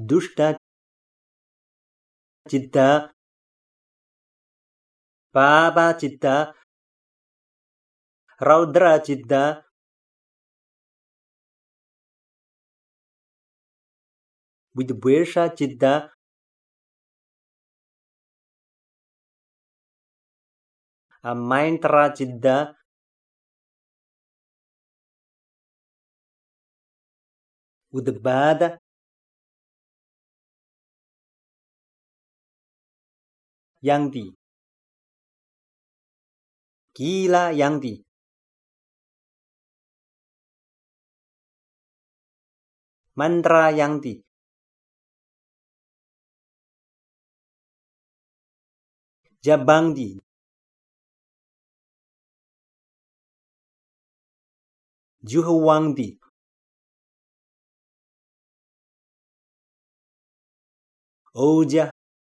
Dushta Chitta, Papa Chitta, Raudra Chitta, Vidvesha Chitta, Maindra Chitta, Udbada Yangti, Kila Yangti, Mantra Yangti, Jabangdi, Juhwangdi, Oja,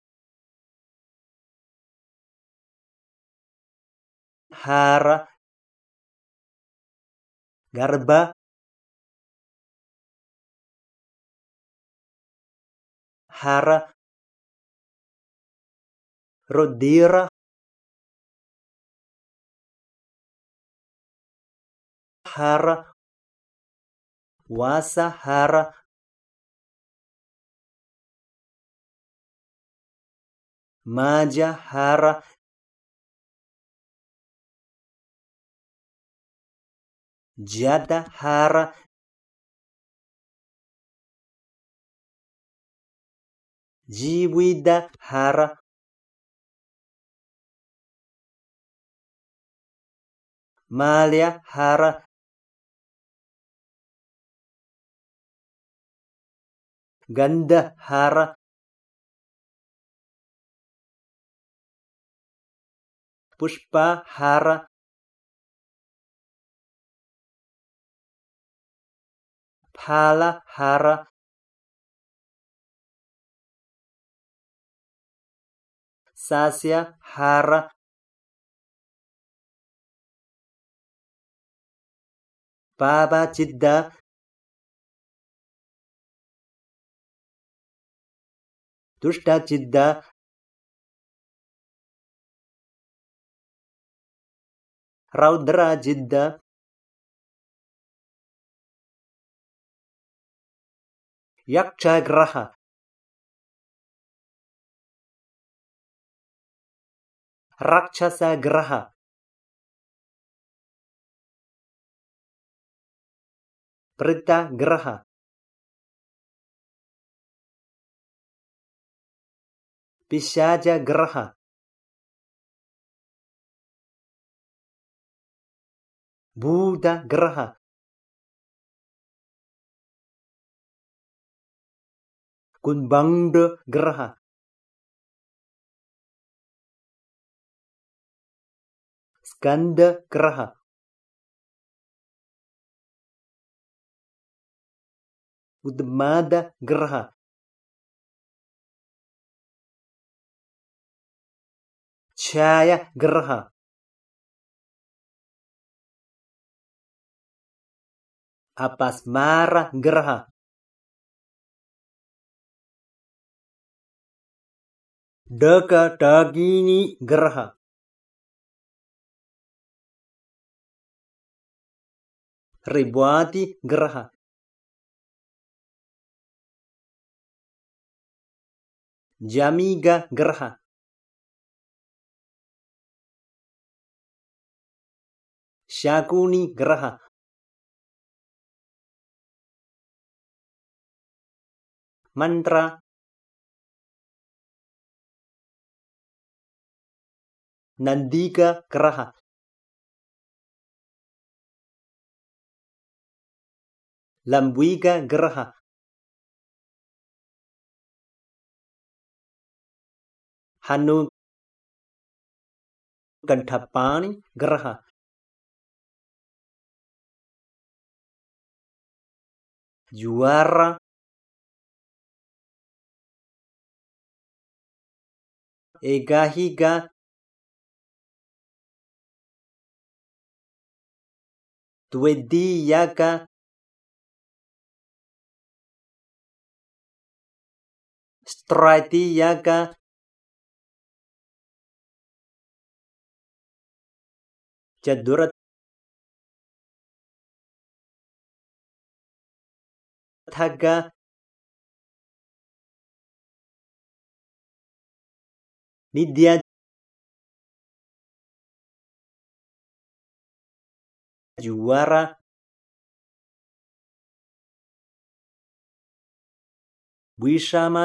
Hara, Garba, Hara, Rodira, Hara, Wasa Hara, Maja Hara, Jada Hara, Jiwida Hara, Malya Hara, Ganda Hara, Pushpa Hara, Phala Hara, Sasya Hara, Papa Chitta, Dushta Chitta, Raudra Chitta, Yaksha Graha, Rakshasa Graha, Prita Graha, Pishaja Graha, Buddha Graha, Kunbangda Graha, Skanda Graha, Udmada Graha, Chaya Graha, Apasmara Graha, Daka Dagini Graha, Ribwati Graha, Jamiga Graha, Shakuni Graha, Mantra, Nandika Graha, Lambwika Graha, Hanu Kantapani Graha, Juara, Egahiga, Twediyaka, Stratiyaga Jadurat Thaga Nidya Juara Wishama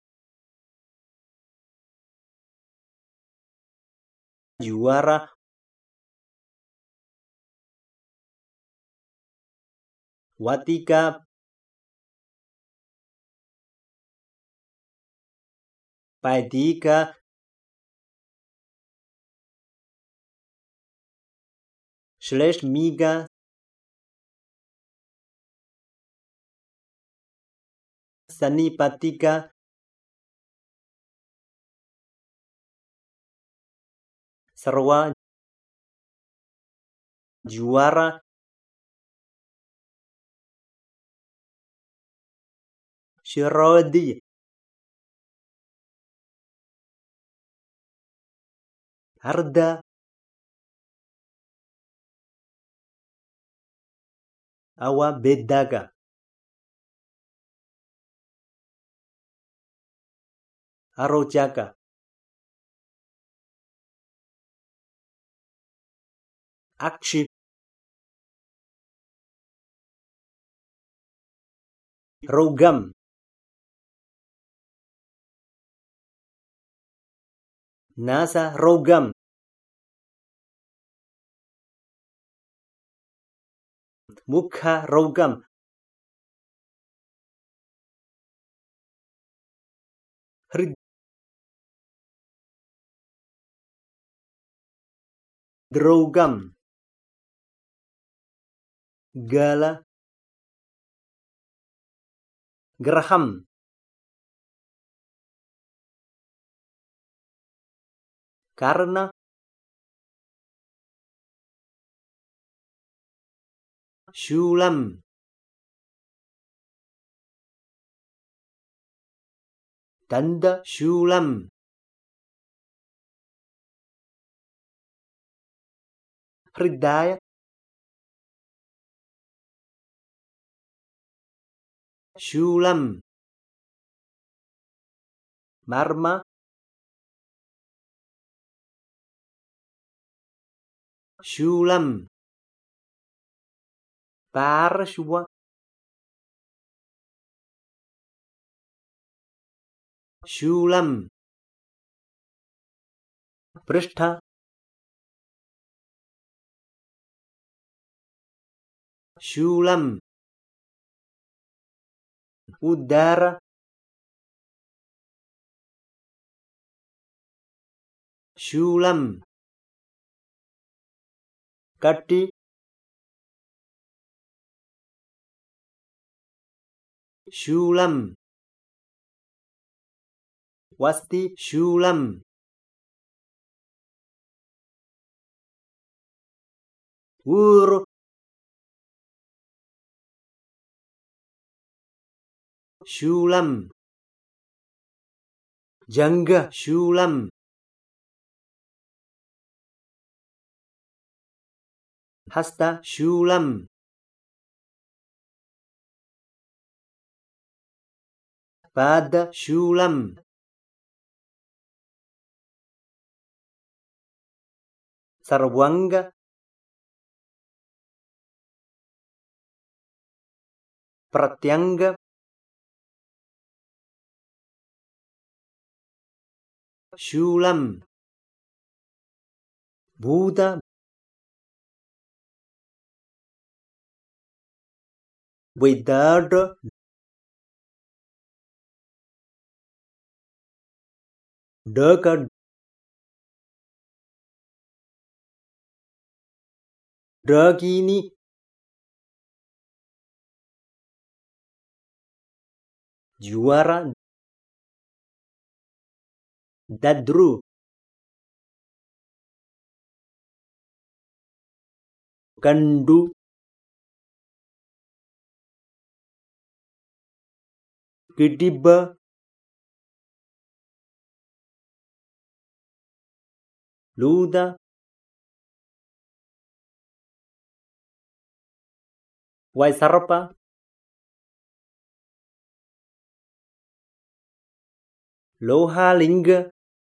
Juara Watika Padika Shleshmiga Sanipatika Sarwa Juara Shirodi Harda Awa Bedaga Arojaka Akshi Rogam Nasa Rogam Mukha Rogam Hridrogam Gala Graham Karna Shulam Danda Shulam Hridaya Shulam Marma Shulam Parshva Shulam Prishtha Shulam Udara Shulam Kati Shulam Wasti Shulam Uru Shulam Jangga Shulam Hasta Shulam Pada Shulam Sarwanga Pratyanga Shulam Buddha Vedada Daka Dagini Juara Dadru Kandu Kidiba luda, Vaisarpa, Lohalinga,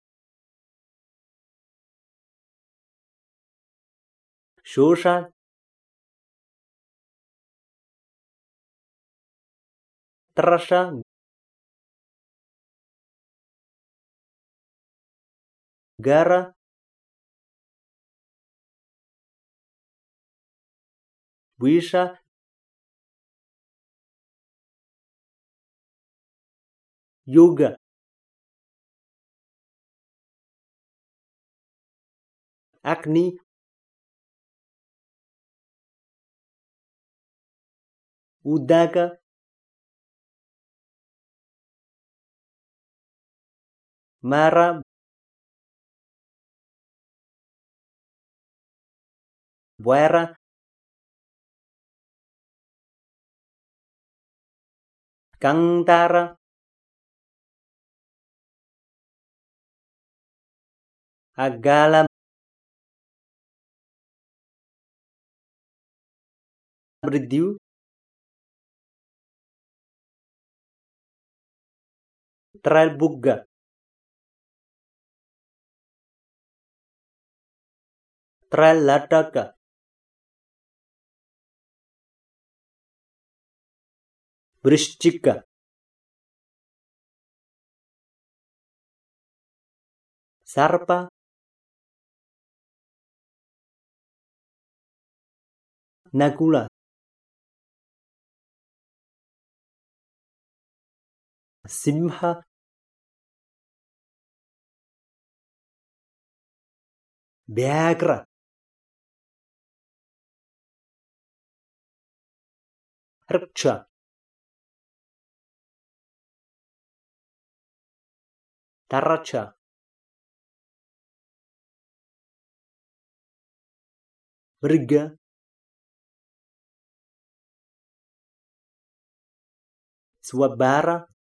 Shosha, Trasha, Gara, Visha, Yoga, Agni, Udaka, Mara, Vaira, Kantara, Agala, Mridyu, Tralbugga, Tralataka, Vrishchika, Sarpa, Nakula, Simha, Vyagra, Riksha, Taracha, Mriga, Swabara,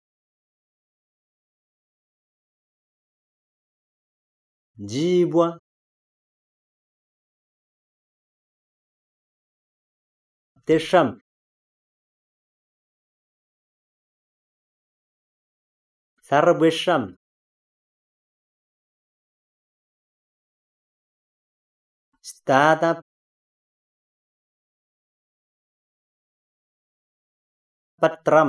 Jibwa, Tesham, Sarvesham, Stada, Patram,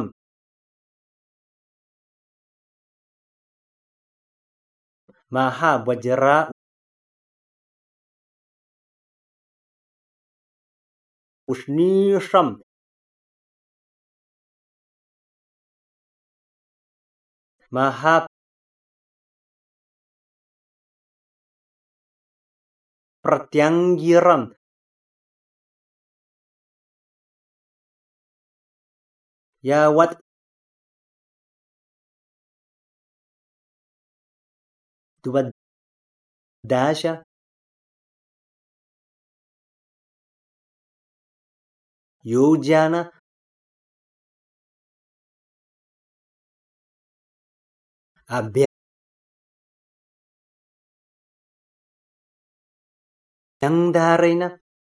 Maha Vajra, Ushnisham, Maha Pratyanggiram, Yawat, Dasha, Yojana, Abhyangdarena,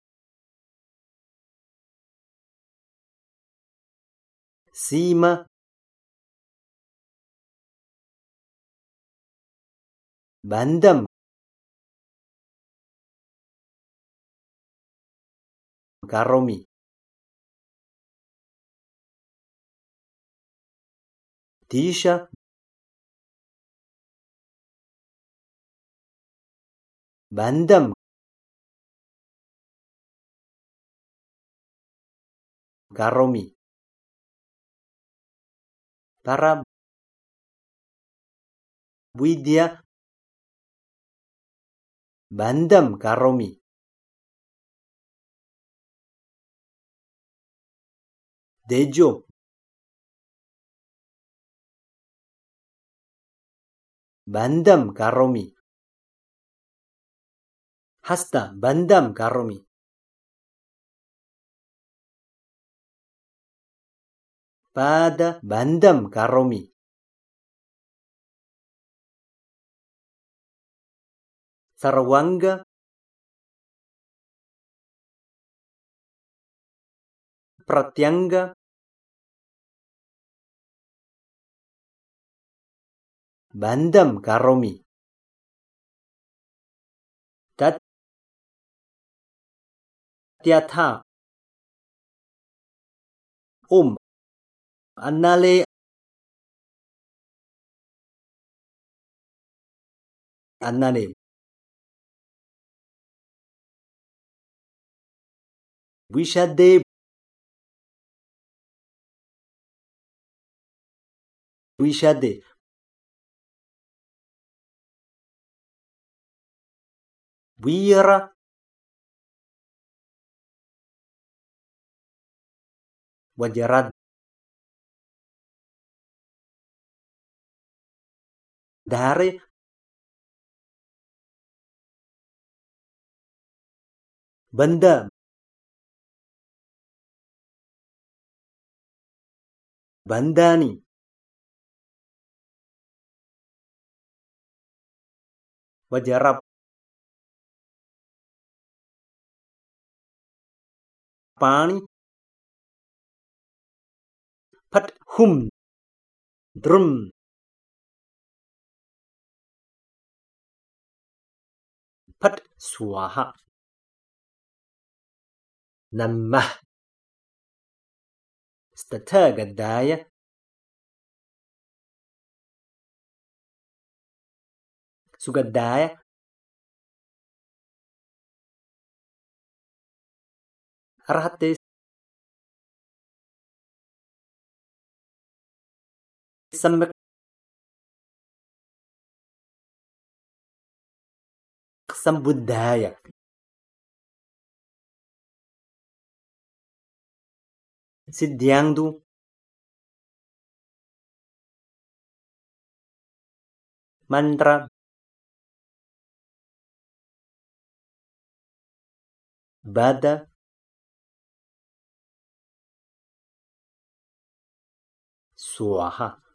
Sima, Bandam, Karomi, Tisha, Bandam, Karomi, Para Vidya, Bandam, Karomi, Dejo, Bandam, Karomi, Hasta, Bandam, Karomi, Pada, Bandam, Karomi, Sarwanga, Pratyanga, Bandam karomi. Tatyatha, Annale, Annane. Wishade, Wishade. Wira, Wajarad. Dare, Banda, Bandani, Wajarab, Pani, Pat Hum, Drum, Pat Swaha, Namah, Statagadaya, Sugadaya, Arhate, Samyak, Sambuddhaya, Siddhyangdu, Mantra, Bada, Swaha.